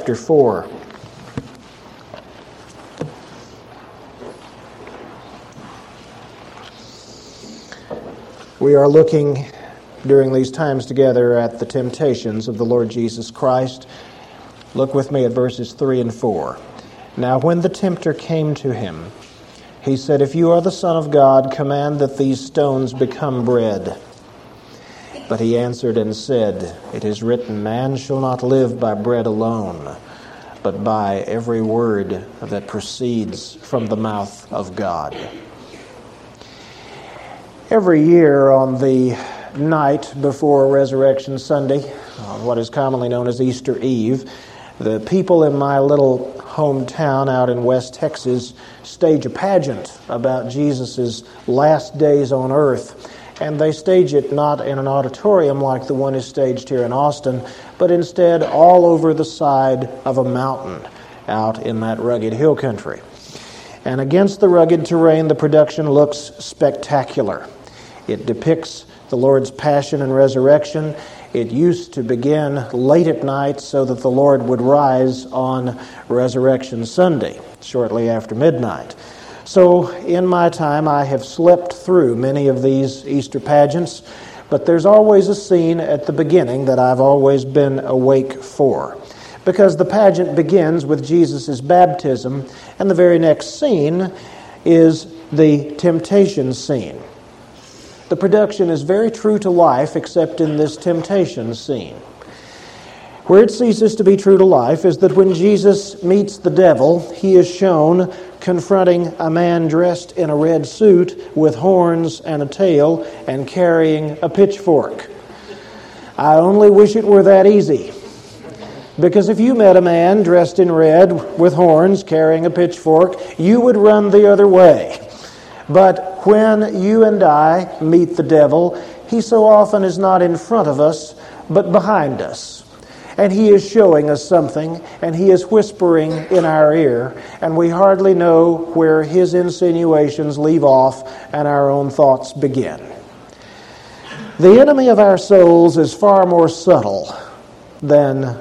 chapter 4. We are looking during these times together at the temptations of the Lord Jesus Christ. Look with me at verses 3 and 4. Now when the tempter came to him, he said, "If you are the Son of God, command that these stones become bread." But he answered and said, "It is written, man shall not live by bread alone, but by every word that proceeds from the mouth of God." Every year on the night before Resurrection Sunday, what is commonly known as Easter Eve, the people in my little hometown out in West Texas stage a pageant about Jesus' last days on earth. And they stage it not in an auditorium like the one is staged here in Austin, but instead all over the side of a mountain out in that rugged hill country. And against the rugged terrain, the production looks spectacular. It depicts the Lord's passion and resurrection. It used to begin late at night so that the Lord would rise on Resurrection Sunday, shortly after midnight. So in my time, I have slept through many of these Easter pageants, but there's always a scene at the beginning that I've always been awake for, because the pageant begins with Jesus' baptism, and the very next scene is the temptation scene. The production is very true to life, except in this temptation scene. Where it ceases to be true to life is that when Jesus meets the devil, he is shown confronting a man dressed in a red suit with horns and a tail and carrying a pitchfork. I only wish it were that easy. Because if you met a man dressed in red with horns carrying a pitchfork, you would run the other way. But when you and I meet the devil, he so often is not in front of us, but behind us. And he is showing us something, and he is whispering in our ear, and we hardly know where his insinuations leave off and our own thoughts begin. The enemy of our souls is far more subtle than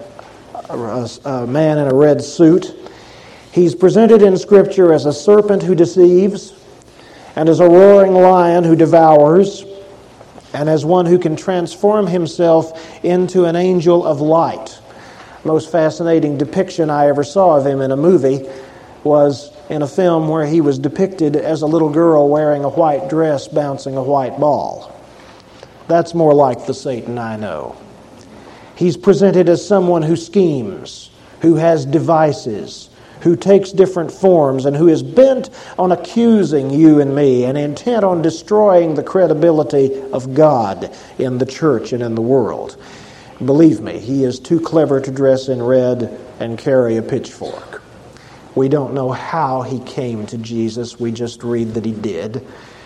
a man in a red suit. He's presented in Scripture as a serpent who deceives, and as a roaring lion who devours, and as one who can transform himself into an angel of light. Most fascinating depiction I ever saw of him in a movie was in a film where he was depicted as a little girl wearing a white dress bouncing a white ball. That's more like the Satan I know. He's presented as someone who schemes, who has devices, who takes different forms, and who is bent on accusing you and me and intent on destroying the credibility of God in the church and in the world. Believe me, he is too clever to dress in red and carry a pitchfork. We don't know how he came to Jesus. We just read that he did.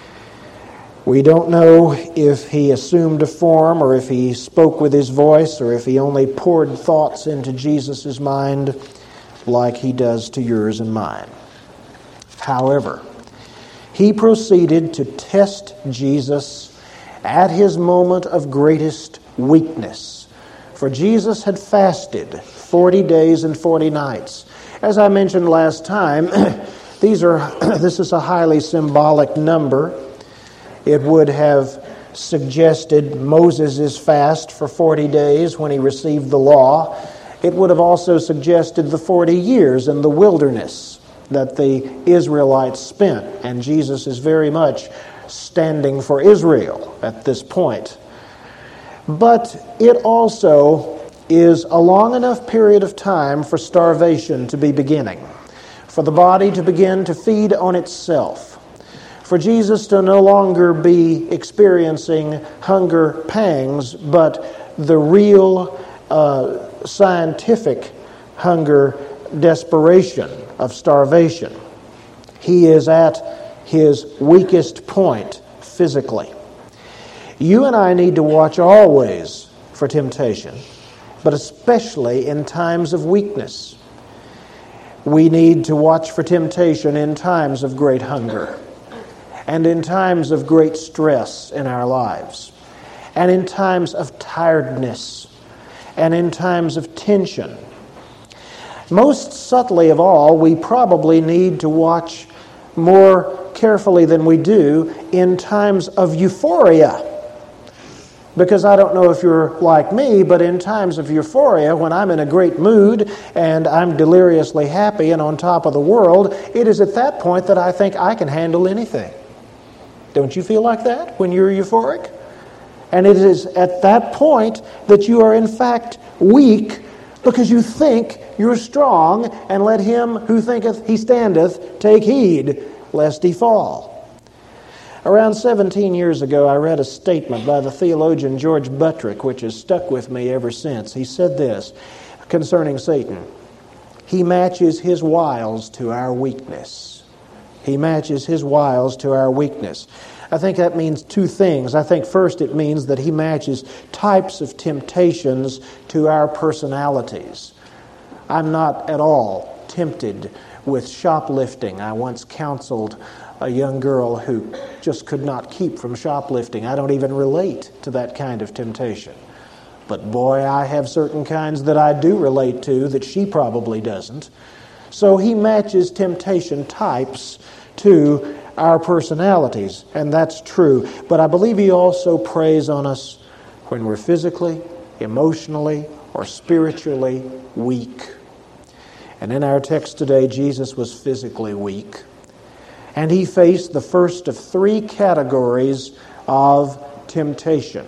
We don't know if he assumed a form or if he spoke with his voice or if he only poured thoughts into Jesus' mind like he does to yours and mine. However, he proceeded to test Jesus at his moment of greatest weakness. For Jesus had fasted 40 days and 40 nights. As I mentioned last time, this is a highly symbolic number. It would have suggested Moses' fast for 40 days when he received the law. It would have also suggested the 40 years in the wilderness that the Israelites spent. And Jesus is very much standing for Israel at this point. But it also is a long enough period of time for starvation to be beginning, for the body to begin to feed on itself, for Jesus to no longer be experiencing hunger pangs, but the real scientific hunger desperation of starvation. He is at his weakest point physically. You and I need to watch always for temptation, but especially in times of weakness. We need to watch for temptation in times of great hunger and in times of great stress in our lives and in times of tiredness and in times of tension. Most subtly of all, we probably need to watch more carefully than we do in times of euphoria. Because I don't know if you're like me, but in times of euphoria, when I'm in a great mood and I'm deliriously happy and on top of the world, it is at that point that I think I can handle anything. Don't you feel like that when you're euphoric? And it is at that point that you are in fact weak, because you think you're strong, and let him who thinketh he standeth take heed lest he fall. Around 17 years ago, I read a statement by the theologian George Buttrick, which has stuck with me ever since. He said this concerning Satan: he matches his wiles to our weakness. He matches his wiles to our weakness. I think that means two things. I think first it means that he matches types of temptations to our personalities. I'm not at all tempted with shoplifting. I once counseled a young girl who just could not keep from shoplifting. I don't even relate to that kind of temptation. But boy, I have certain kinds that I do relate to that she probably doesn't. So he matches temptation types to our personalities, and that's true. But I believe he also preys on us when we're physically, emotionally, or spiritually weak. And in our text today, Jesus was physically weak. And he faced the first of three categories of temptation.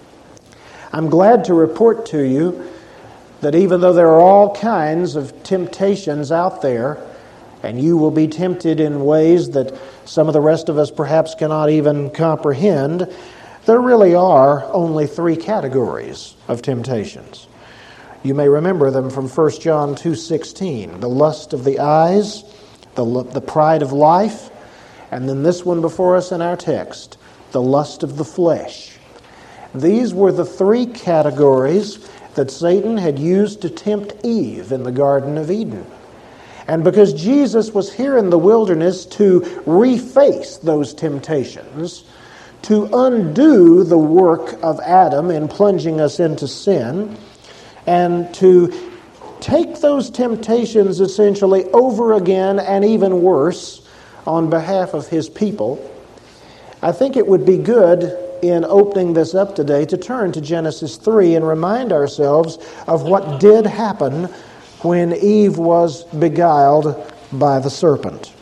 I'm glad to report to you that even though there are all kinds of temptations out there, and you will be tempted in ways that some of the rest of us perhaps cannot even comprehend, there really are only three categories of temptations. You may remember them from 1 John 2:16, the lust of the eyes, the pride of life, and then this one before us in our text, the lust of the flesh. These were the three categories that Satan had used to tempt Eve in the Garden of Eden. And because Jesus was here in the wilderness to reface those temptations, to undo the work of Adam in plunging us into sin, and to take those temptations essentially over again and even worse on behalf of his people, I think it would be good in opening this up today to turn to Genesis 3 and remind ourselves of what did happen when Eve was beguiled by the serpent.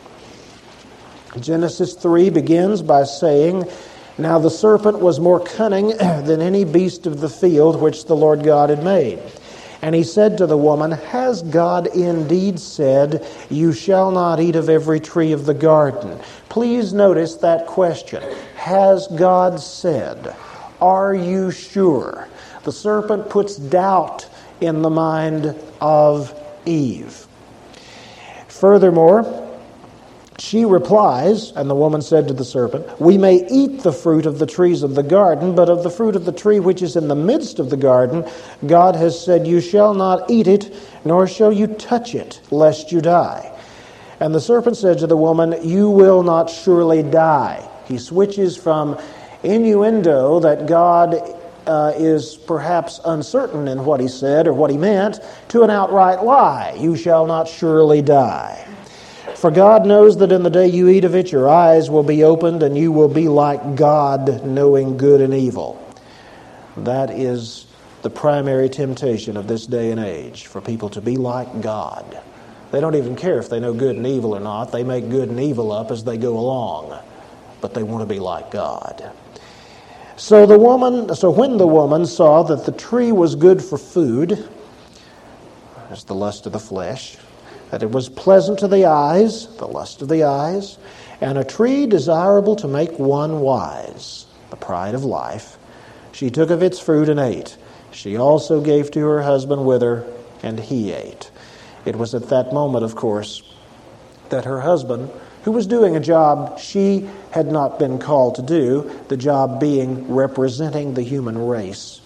Genesis 3 begins by saying, "Now the serpent was more cunning than any beast of the field which the Lord God had made. And he said to the woman, Has God indeed said, You shall not eat of every tree of the garden?" Please notice that question. Has God said? Are you sure? The serpent puts doubt in the mind of Eve. Furthermore, she replies, and the woman said to the serpent, "We may eat the fruit of the trees of the garden, but of the fruit of the tree which is in the midst of the garden, God has said, You shall not eat it, nor shall you touch it, lest you die." And the serpent said to the woman, "You will not surely die." He switches from innuendo that God is perhaps uncertain in what he said or what he meant, to an outright lie. You shall not surely die. "For God knows that in the day you eat of it, your eyes will be opened, and you will be like God, knowing good and evil." That is the primary temptation of this day and age, for people to be like God. They don't even care if they know good and evil or not. They make good and evil up as they go along. But they want to be like God. So when the woman saw that the tree was good for food, that's the lust of the flesh, that it was pleasant to the eyes, the lust of the eyes, and a tree desirable to make one wise, the pride of life, she took of its fruit and ate. She also gave to her husband with her, and he ate. It was at that moment, of course, that her husband, who was doing a job she had not been called to do, the job being representing the human race,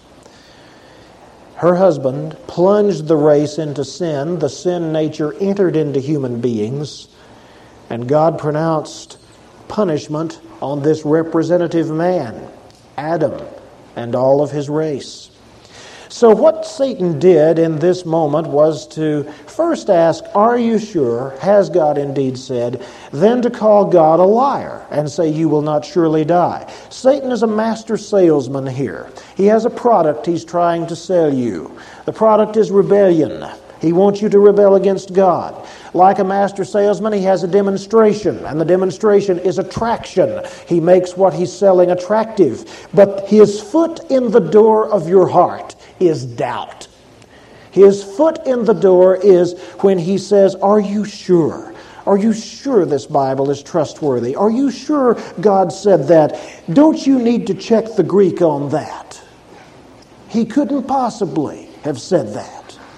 her husband plunged the race into sin. The sin nature entered into human beings, and God pronounced punishment on this representative man, Adam, and all of his race. So what Satan did in this moment was to first ask, are you sure? Has God indeed said? Then to call God a liar and say, you will not surely die. Satan is a master salesman here. He has a product he's trying to sell you. The product is rebellion. He wants you to rebel against God. Like a master salesman, he has a demonstration, and the demonstration is attraction. He makes what he's selling attractive. But his foot in the door of your heart is doubt. His foot in the door is when he says, are you sure? Are you sure this Bible is trustworthy? Are you sure God said that? Don't you need to check the Greek on that? He couldn't possibly have said that.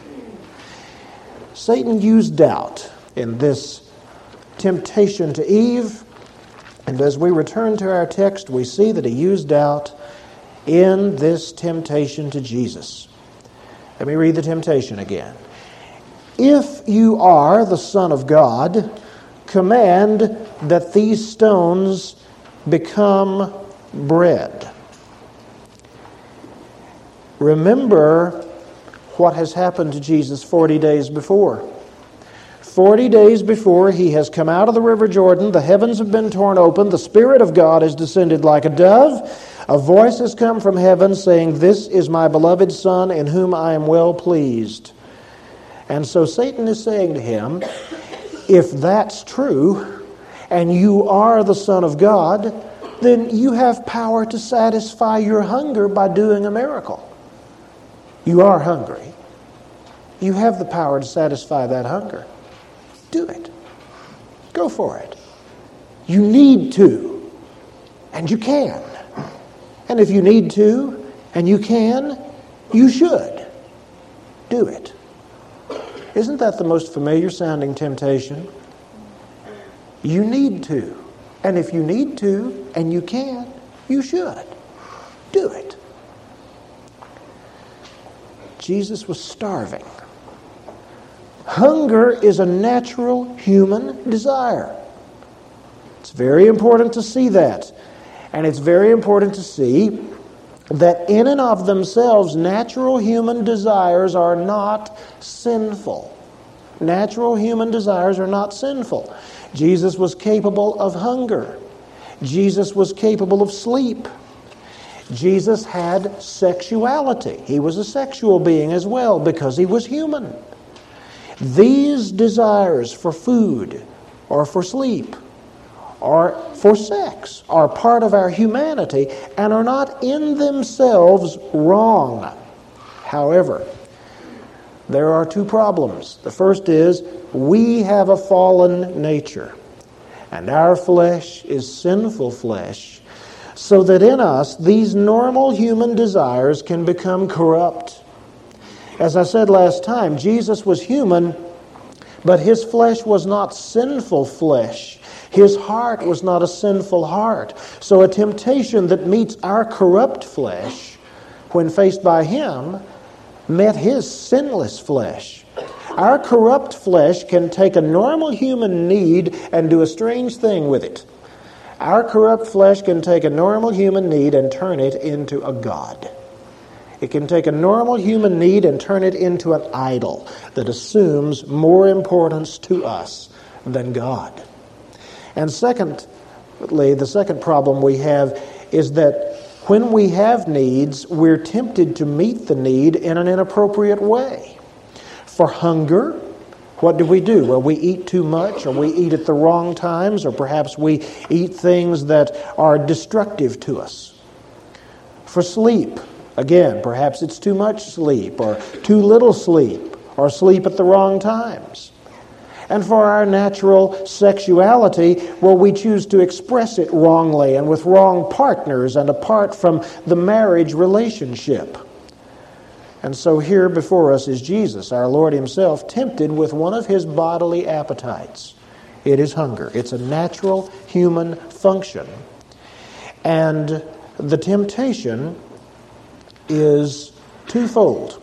Satan used doubt in this temptation to Eve, and as we return to our text, we see that he used doubt in this temptation to Jesus. Let me read the temptation again. If you are the Son of God, command that these stones become bread. Remember what has happened to Jesus 40 days before. 40 days before, he has come out of the River Jordan, the heavens have been torn open, the Spirit of God has descended like a dove, a voice has come from heaven saying, this is my beloved Son in whom I am well pleased. And so Satan is saying to him, if that's true, and you are the Son of God, then you have power to satisfy your hunger by doing a miracle. You are hungry. You have the power to satisfy that hunger. Do it. Go for it. You need to, and you can. And if you need to, and you can, you should. Do it. Isn't that the most familiar sounding temptation? You need to. And if you need to, and you can, you should. Do it. Jesus was starving. Hunger is a natural human desire. It's very important to see that. And it's very important to see that in and of themselves, natural human desires are not sinful. Natural human desires are not sinful. Jesus was capable of hunger. Jesus was capable of sleep. Jesus had sexuality. He was a sexual being as well because he was human. These desires for food or for sleep or for sex are part of our humanity and are not in themselves wrong. However, there are two problems. The first is we have a fallen nature, and our flesh is sinful flesh, so that in us these normal human desires can become corrupt. As I said last time, Jesus was human, but his flesh was not sinful flesh. His heart was not a sinful heart. So a temptation that meets our corrupt flesh, when faced by him, met his sinless flesh. Our corrupt flesh can take a normal human need and do a strange thing with it. Our corrupt flesh can take a normal human need and turn it into a god. It can take a normal human need and turn it into an idol that assumes more importance to us than God. And secondly, the second problem we have is that when we have needs, we're tempted to meet the need in an inappropriate way. For hunger, what do? Well, we eat too much, or we eat at the wrong times, or perhaps we eat things that are destructive to us. For sleep, again, perhaps it's too much sleep, or too little sleep, or sleep at the wrong times. And for our natural sexuality, well, we choose to express it wrongly and with wrong partners and apart from the marriage relationship. And so here before us is Jesus, our Lord himself, tempted with one of his bodily appetites. It is hunger. It's a natural human function. And the temptation is twofold.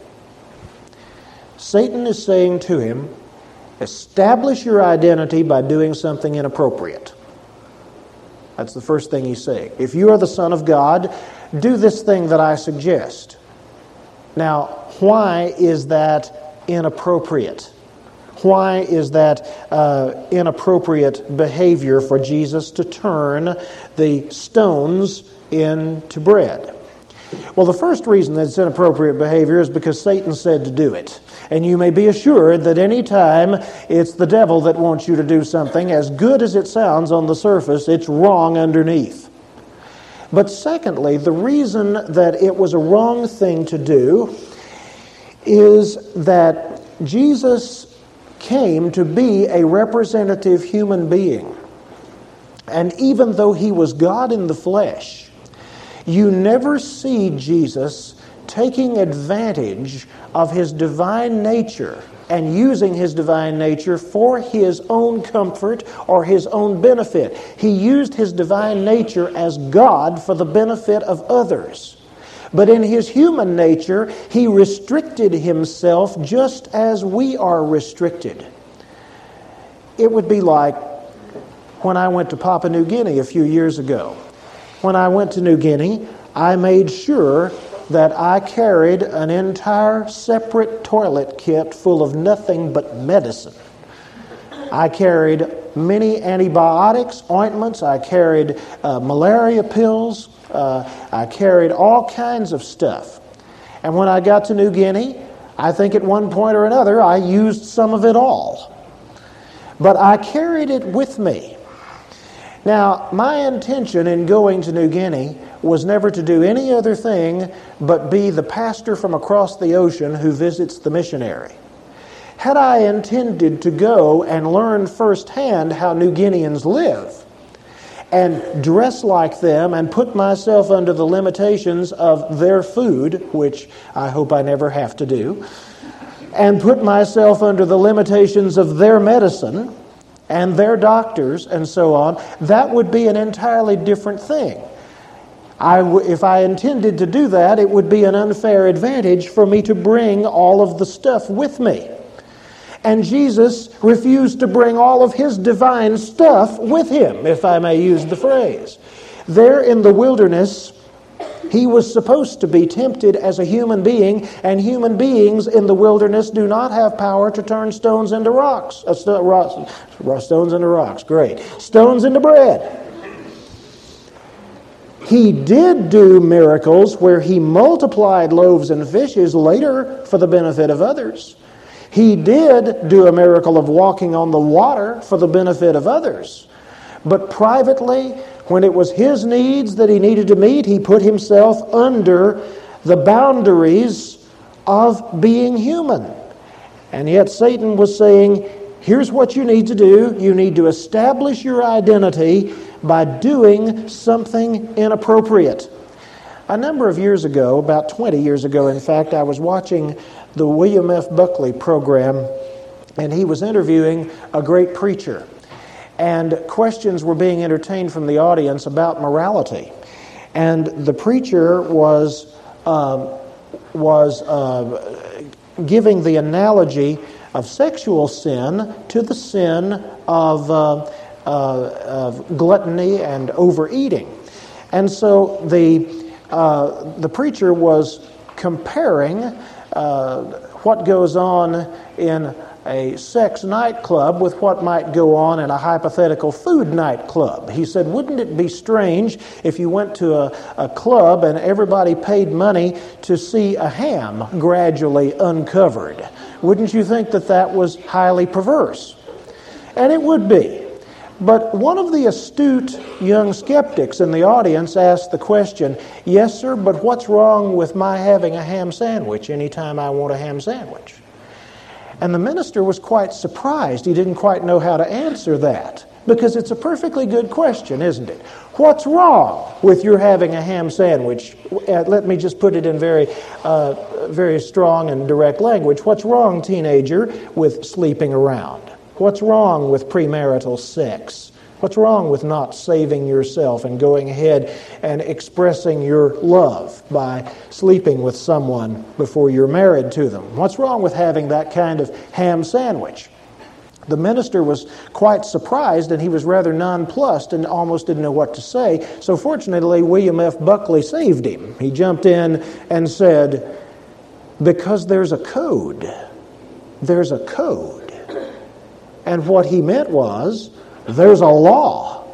Satan is saying to him, establish your identity by doing something inappropriate. That's the first thing he's saying. If you are the Son of God, do this thing that I suggest. Now, why is that inappropriate? Why is that inappropriate behavior for Jesus to turn the stones into bread? Well, the first reason that it's inappropriate behavior is because Satan said to do it. And you may be assured that any time it's the devil that wants you to do something, as good as it sounds on the surface, it's wrong underneath. But secondly, the reason that it was a wrong thing to do is that Jesus came to be a representative human being. And even though he was God in the flesh, you never see Jesus taking advantage of his divine nature and using his divine nature for his own comfort or his own benefit. He used his divine nature as God for the benefit of others. But in his human nature, he restricted himself just as we are restricted. It would be like when I went to Papua New Guinea a few years ago. When I went to New Guinea, I made sure that I carried an entire separate toilet kit full of nothing but medicine. I carried many antibiotics, ointments. I carried malaria pills. I carried all kinds of stuff. And when I got to New Guinea, I think at one point or another I used some of it all. But I carried it with me. Now, my intention in going to New Guinea was never to do any other thing but be the pastor from across the ocean who visits the missionary. Had I intended to go and learn firsthand how New Guineans live and dress like them and put myself under the limitations of their food, which I hope I never have to do, and put myself under the limitations of their medicine and their doctors and so on, that would be an entirely different thing. If I intended to do that, it would be an unfair advantage for me to bring all of the stuff with me. And Jesus refused to bring all of his divine stuff with him, if I may use the phrase. There in the wilderness, he was supposed to be tempted as a human being, and human beings in the wilderness do not have power to turn stones into rocks. Stones into rocks, great. Stones into bread. He did do miracles where he multiplied loaves and fishes later for the benefit of others. He did do a miracle of walking on the water for the benefit of others. But privately, when it was his needs that he needed to meet, he put himself under the boundaries of being human. And yet Satan was saying, here's what you need to do. You need to establish your identity by doing something inappropriate. A number of years ago, about 20 years ago, in fact, I was watching the William F. Buckley program, and he was interviewing a great preacher. And questions were being entertained from the audience about morality. And the preacher was giving the analogy of sexual sin to the sin of gluttony and overeating. And so the preacher was comparing what goes on in a sex nightclub with what might go on in a hypothetical food nightclub. He said, wouldn't it be strange if you went to a club and everybody paid money to see a ham gradually uncovered? Wouldn't you think that that was highly perverse? And it would be. But one of the astute young skeptics in the audience asked the question, yes, sir, but what's wrong with my having a ham sandwich anytime I want a ham sandwich? And the minister was quite surprised. He didn't quite know how to answer that, because it's a perfectly good question, isn't it? What's wrong with your having a ham sandwich? Let me just put it in very strong and direct language. What's wrong, teenager, with sleeping around? What's wrong with premarital sex? What's wrong with not saving yourself and going ahead and expressing your love by sleeping with someone before you're married to them? What's wrong with having that kind of ham sandwich? The minister was quite surprised, and he was rather nonplussed and almost didn't know what to say. So fortunately, William F. Buckley saved him. He jumped in and said, Because there's a code. There's a code. And what he meant was, there's a law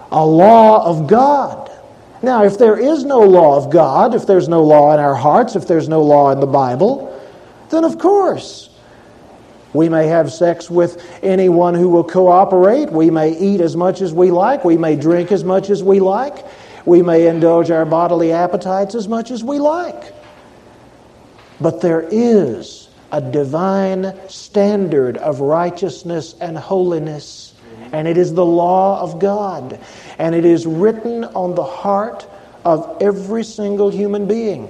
of God. Now, if there is no law of God, if there's no law in our hearts, if there's no law in the Bible, then of course, we may have sex with anyone who will cooperate. We may eat as much as we like. We may drink as much as we like. We may indulge our bodily appetites as much as we like. But there is a divine standard of righteousness and holiness, and it is the law of God, and it is written on the heart of every single human being.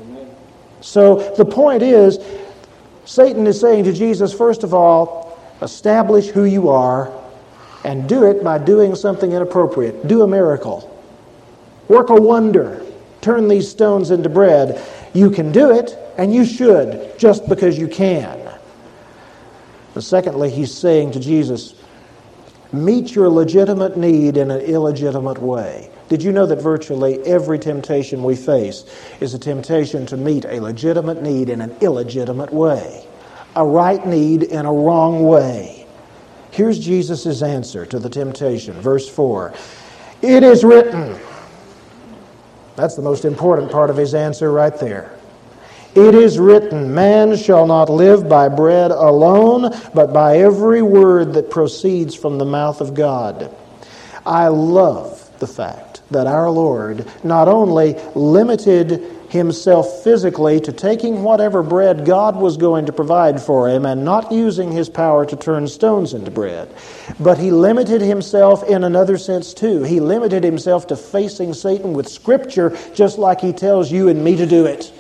So the point is, Satan is saying to Jesus, first of all, establish who you are, and do it by doing something inappropriate. Do a miracle. Work a wonder. Turn these stones into bread. You can do it, and you should, just because you can. But secondly, he's saying to Jesus, meet your legitimate need in an illegitimate way. Did you know that virtually every temptation we face is a temptation to meet a legitimate need in an illegitimate way? A right need in a wrong way. Here's Jesus' answer to the temptation. Verse 4. It is written. That's the most important part of his answer right there. It is written, man shall not live by bread alone, but by every word that proceeds from the mouth of God. I love the fact that our Lord not only limited himself physically to taking whatever bread God was going to provide for him and not using his power to turn stones into bread, but he limited himself in another sense too. He limited himself to facing Satan with Scripture, just like he tells you and me to do it.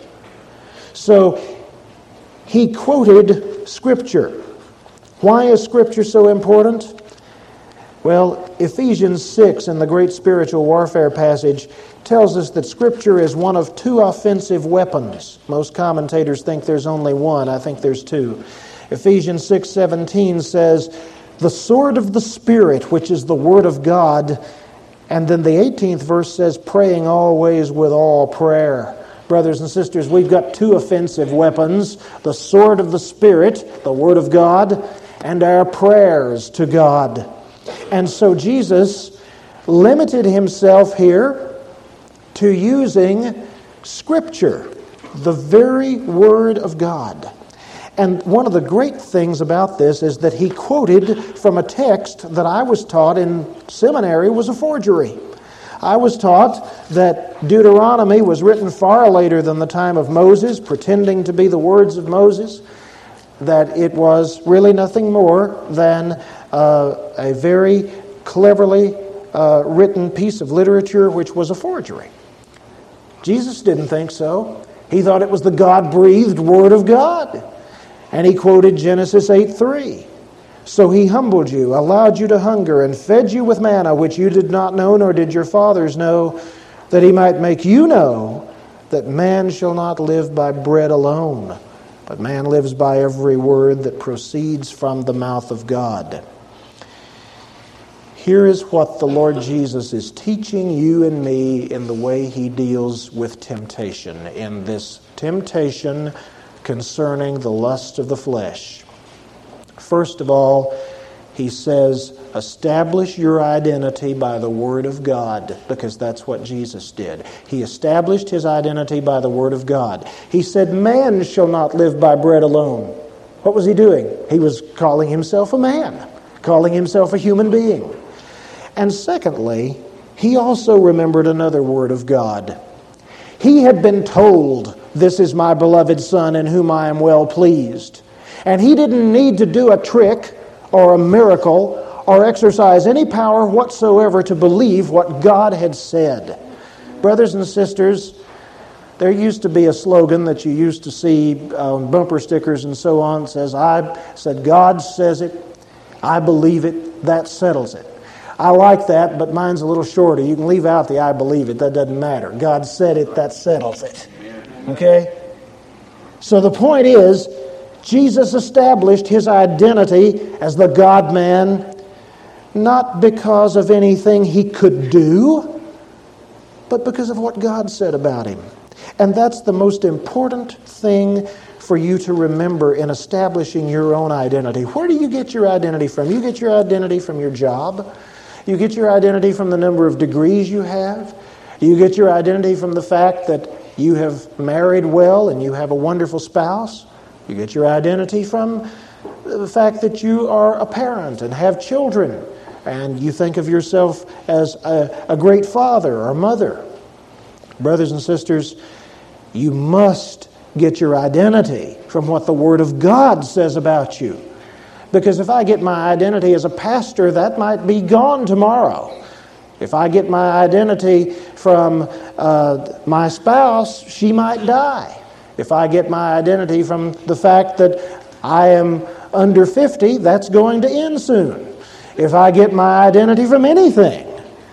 So he quoted Scripture. Why is Scripture so important? Well, Ephesians 6 in the great spiritual warfare passage tells us that Scripture is one of two offensive weapons. Most commentators think there's only one. I think there's two. Ephesians 6:17 says, the sword of the Spirit, which is the Word of God. And then the 18th verse says, praying always with all prayer. Brothers and sisters, we've got two offensive weapons, the sword of the Spirit, the Word of God, and our prayers to God. And so Jesus limited himself here to using Scripture, the very Word of God. And one of the great things about this is that he quoted from a text that I was taught in seminary was a forgery. I was taught that Deuteronomy was written far later than the time of Moses, pretending to be the words of Moses, that it was really nothing more than a very cleverly written piece of literature which was a forgery. Jesus didn't think so. He thought it was the God-breathed Word of God. And he quoted Genesis 8:3. So he humbled you, allowed you to hunger, and fed you with manna, which you did not know, nor did your fathers know, that he might make you know that man shall not live by bread alone, but man lives by every word that proceeds from the mouth of God. Here is what the Lord Jesus is teaching you and me in the way he deals with temptation, in this temptation concerning the lust of the flesh. First of all, he says, establish your identity by the Word of God, because that's what Jesus did. He established his identity by the Word of God. He said, man shall not live by bread alone. What was he doing? He was calling himself a man, calling himself a human being. And secondly, he also remembered another word of God. He had been told, this is my beloved Son in whom I am well pleased. And he didn't need to do a trick or a miracle or exercise any power whatsoever to believe what God had said. Brothers and sisters, there used to be a slogan that you used to see on bumper stickers and so on. It said, God says it, I believe it, that settles it. I like that, but mine's a little shorter. You can leave out the I believe it, that doesn't matter. God said it, that settles it. Okay? So the point is, Jesus established his identity as the God-man not because of anything he could do, but because of what God said about him. And that's the most important thing for you to remember in establishing your own identity. Where do you get your identity from? You get your identity from your job. You get your identity from the number of degrees you have. You get your identity from the fact that you have married well and you have a wonderful spouse. You get your identity from the fact that you are a parent and have children, and you think of yourself as a great father or mother. Brothers and sisters, you must get your identity from what the Word of God says about you. Because if I get my identity as a pastor, that might be gone tomorrow. If I get my identity from my spouse, she might die. If I get my identity from the fact that I am under 50, that's going to end soon. If I get my identity from anything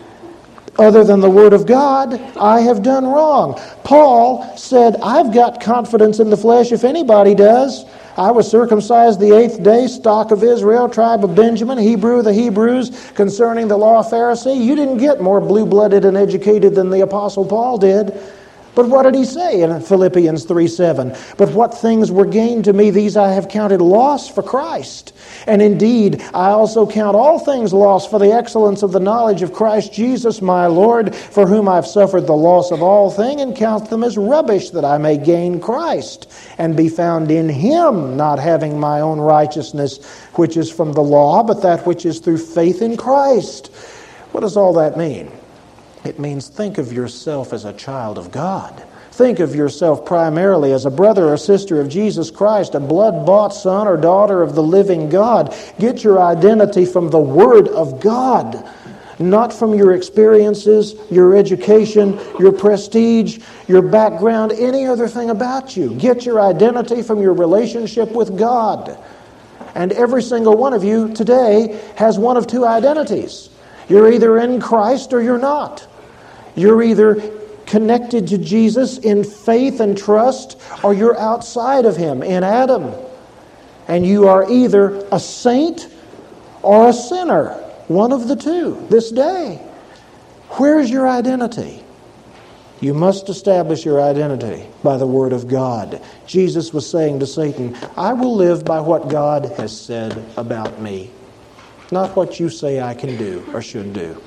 other than the Word of God, I have done wrong. Paul said, I've got confidence in the flesh if anybody does. I was circumcised the 8th day, stock of Israel, tribe of Benjamin, Hebrew of the Hebrews, concerning the law of Pharisee. You didn't get more blue-blooded and educated than the Apostle Paul did. But what did he say in Philippians 3:7? But what things were gained to me, these I have counted loss for Christ. And indeed, I also count all things loss for the excellence of the knowledge of Christ Jesus my Lord, for whom I've suffered the loss of all things, and count them as rubbish, that I may gain Christ, and be found in Him, not having my own righteousness, which is from the law, but that which is through faith in Christ. What does all that mean? It means think of yourself as a child of God. Think of yourself primarily as a brother or sister of Jesus Christ, a blood-bought son or daughter of the living God. Get your identity from the Word of God, not from your experiences, your education, your prestige, your background, any other thing about you. Get your identity from your relationship with God. And every single one of you today has one of two identities. You're either in Christ or you're not. You're either connected to Jesus in faith and trust, or you're outside of Him in Adam. And you are either a saint or a sinner, one of the two, this day. Where's your identity? You must establish your identity by the Word of God. Jesus was saying to Satan, I will live by what God has said about me, not what you say I can do or should do.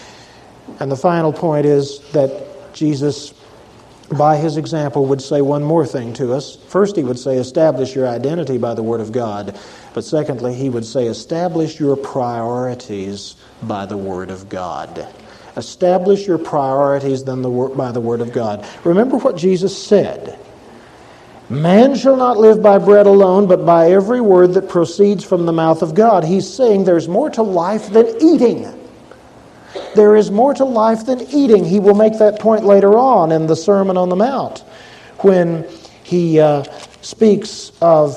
And the final point is that Jesus, by His example, would say one more thing to us. First, He would say, establish your identity by the Word of God. But secondly, He would say, establish your priorities by the Word of God. Establish your priorities by the Word of God. Remember what Jesus said. Man shall not live by bread alone, but by every word that proceeds from the mouth of God. He's saying there's more to life than eating. There is more to life than eating. He will make that point later on in the Sermon on the Mount when He speaks of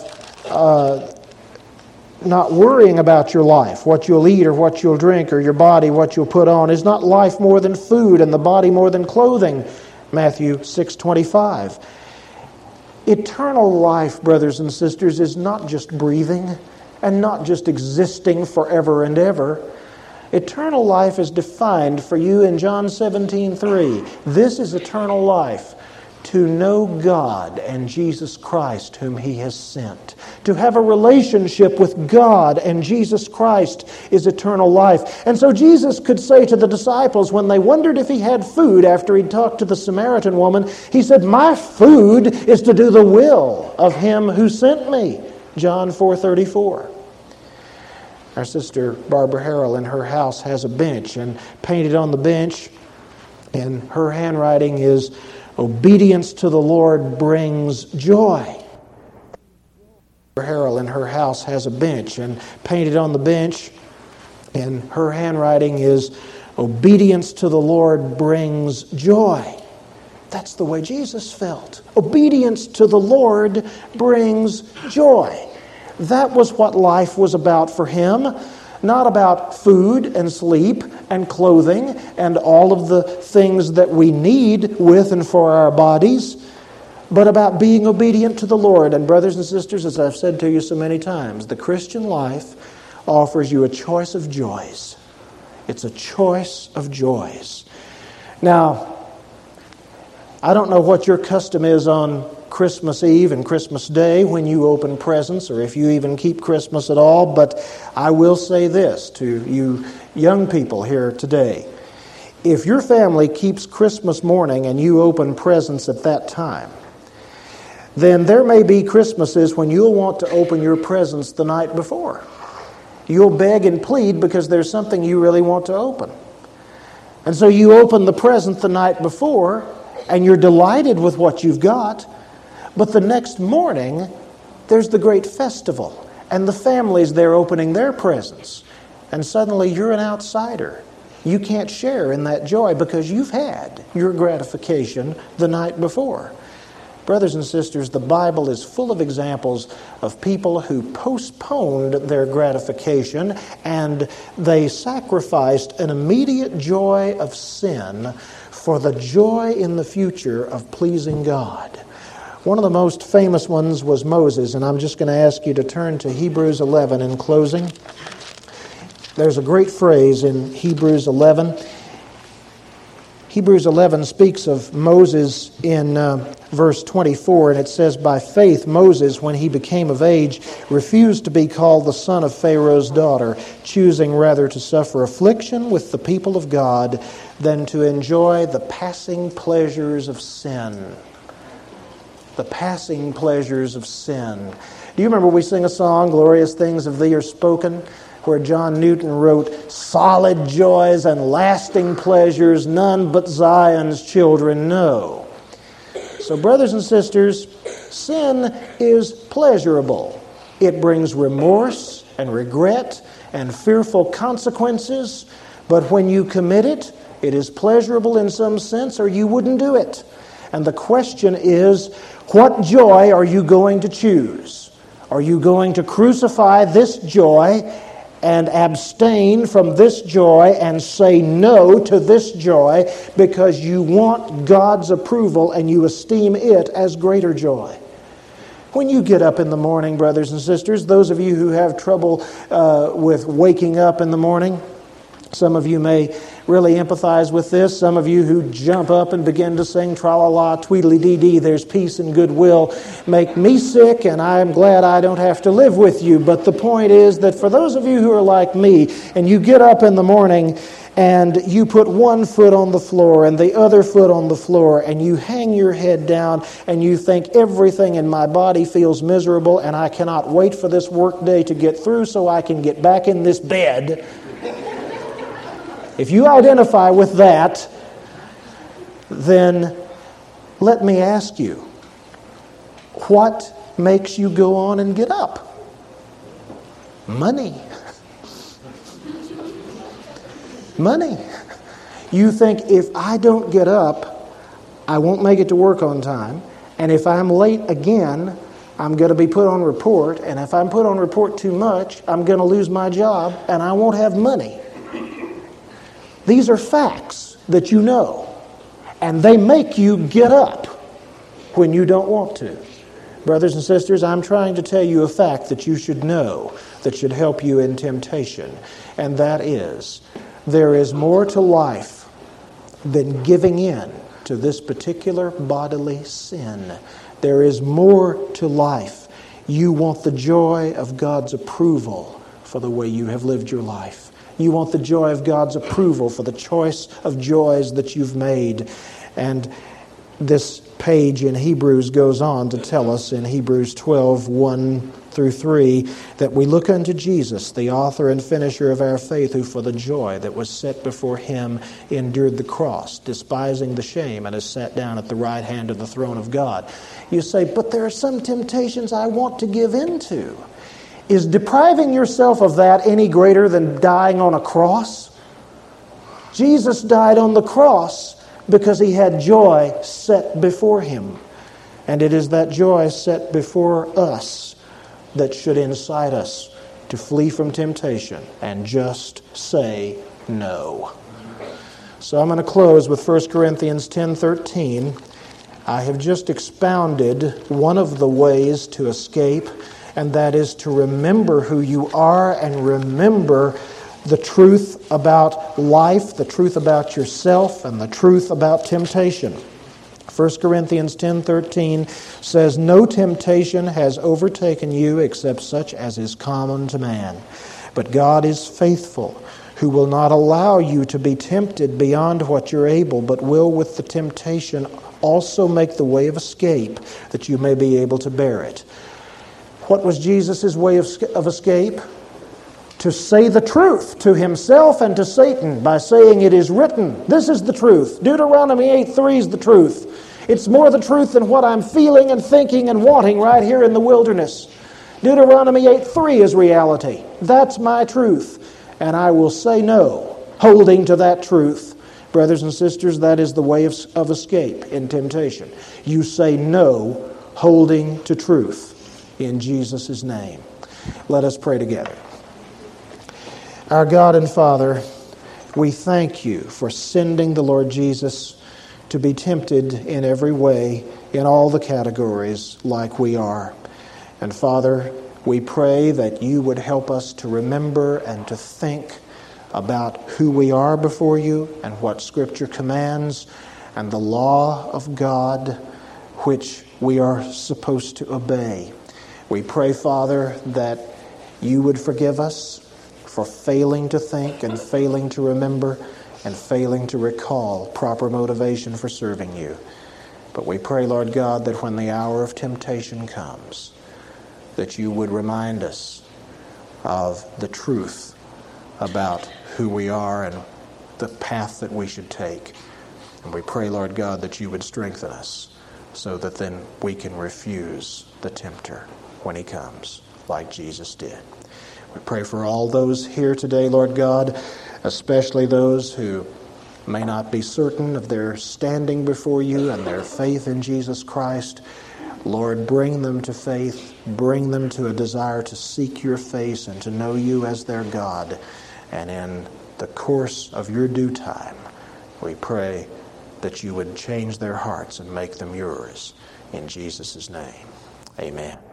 not worrying about your life, what you'll eat or what you'll drink, or your body, what you'll put on. Is not life more than food, and the body more than clothing? Matthew 6:25. Eternal life, brothers and sisters, is not just breathing and not just existing forever and ever. Eternal life is defined for you in John 17:3. This is eternal life, to know God and Jesus Christ whom He has sent. To have a relationship with God and Jesus Christ is eternal life. And so Jesus could say to the disciples when they wondered if He had food after He'd talked to the Samaritan woman, He said, my food is to do the will of Him who sent me. John 4:34. Our sister Barbara Harrell in her house has a bench, and painted on the bench in her handwriting is, obedience to the Lord brings joy. Harrell in her house has a bench, and painted on the bench in her handwriting is, obedience to the Lord brings joy. That's the way Jesus felt. Obedience to the Lord brings joy. That was what life was about for Him. Not about food and sleep and clothing and all of the things that we need with and for our bodies, but about being obedient to the Lord. And brothers and sisters, as I've said to you so many times, the Christian life offers you a choice of joys. It's a choice of joys. Now, I don't know what your custom is on Christmas Eve and Christmas Day when you open presents, or if you even keep Christmas at all, but I will say this to you young people here today. If your family keeps Christmas morning and you open presents at that time, then there may be Christmases when you'll want to open your presents the night before. You'll beg and plead because there's something you really want to open. And so you open the present the night before, and you're delighted with what you've got, but the next morning, there's the great festival, and the family's there opening their presents, and suddenly you're an outsider. You can't share in that joy because you've had your gratification the night before. Brothers and sisters, the Bible is full of examples of people who postponed their gratification and they sacrificed an immediate joy of sin for the joy in the future of pleasing God. One of the most famous ones was Moses, and I'm just going to ask you to turn to Hebrews 11 in closing. There's a great phrase in Hebrews 11. Hebrews 11 speaks of Moses in verse 24, and it says, "By faith Moses, when he became of age, refused to be called the son of Pharaoh's daughter, choosing rather to suffer affliction with the people of God than to enjoy the passing pleasures of sin." The passing pleasures of sin. Do you remember we sing a song, "Glorious Things of Thee Are Spoken," where John Newton wrote, "Solid joys and lasting pleasures none but Zion's children know." So brothers and sisters, sin is pleasurable. It brings remorse and regret and fearful consequences, but when you commit it, it is pleasurable in some sense or you wouldn't do it. And the question is, what joy are you going to choose? Are you going to crucify this joy and abstain from this joy and say no to this joy because you want God's approval and you esteem it as greater joy? When you get up in the morning, brothers and sisters, those of you who have trouble with waking up in the morning, some of you may really empathize with this. Some of you who jump up and begin to sing tra-la-la, tweedly-dee-dee, there's peace and goodwill, make me sick, and I'm glad I don't have to live with you. But the point is that for those of you who are like me, and you get up in the morning and you put one foot on the floor and the other foot on the floor, and you hang your head down and you think everything in my body feels miserable and I cannot wait for this work day to get through so I can get back in this bed. If you identify with that, then let me ask you, what makes you go on and get up? Money. Money. You think if I don't get up, I won't make it to work on time, and if I'm late again, I'm going to be put on report, and if I'm put on report too much, I'm going to lose my job, and I won't have money. These are facts that you know, and they make you get up when you don't want to. Brothers and sisters, I'm trying to tell you a fact that you should know, that should help you in temptation, and that is, there is more to life than giving in to this particular bodily sin. There is more to life. You want the joy of God's approval for the way you have lived your life. You want the joy of God's approval for the choice of joys that you've made. And this page in Hebrews goes on to tell us in Hebrews 12, 1 through 3, that we look unto Jesus, the author and finisher of our faith, who for the joy that was set before him endured the cross, despising the shame, and is sat down at the right hand of the throne of God. You say, but there are some temptations I want to give into. Is depriving yourself of that any greater than dying on a cross? Jesus died on the cross because he had joy set before him. And it is that joy set before us that should incite us to flee from temptation and just say no. So I'm going to close with 1 Corinthians 10:13. I have just expounded one of the ways to escape, and that is to remember who you are and remember the truth about life, the truth about yourself, and the truth about temptation. 1 Corinthians 10:13 says, "No temptation has overtaken you except such as is common to man. But God is faithful, who will not allow you to be tempted beyond what you're able, but will with the temptation also make the way of escape, that you may be able to bear it." What was Jesus' way of escape? To say the truth to himself and to Satan by saying, "It is written." This is the truth. Deuteronomy 8:3 is the truth. It's more the truth than what I'm feeling and thinking and wanting right here in the wilderness. Deuteronomy 8:3 is reality. That's my truth. And I will say no, holding to that truth. Brothers and sisters, that is the way of escape in temptation. You say no, holding to truth in Jesus' name. Let us pray together. Our God and Father, we thank you for sending the Lord Jesus to be tempted in every way, in all the categories, like we are. And Father, we pray that you would help us to remember and to think about who we are before you and what Scripture commands and the law of God which we are supposed to obey. We pray, Father, that you would forgive us for failing to think and failing to remember and failing to recall proper motivation for serving you. But we pray, Lord God, that when the hour of temptation comes, that you would remind us of the truth about who we are and the path that we should take. And we pray, Lord God, that you would strengthen us so that then we can refuse the tempter when he comes, like Jesus did. We pray for all those here today, Lord God, especially those who may not be certain of their standing before you and their faith in Jesus Christ. Lord, bring them to faith, bring them to a desire to seek your face and to know you as their God. And in the course of your due time, we pray that you would change their hearts and make them yours. In Jesus' name, amen.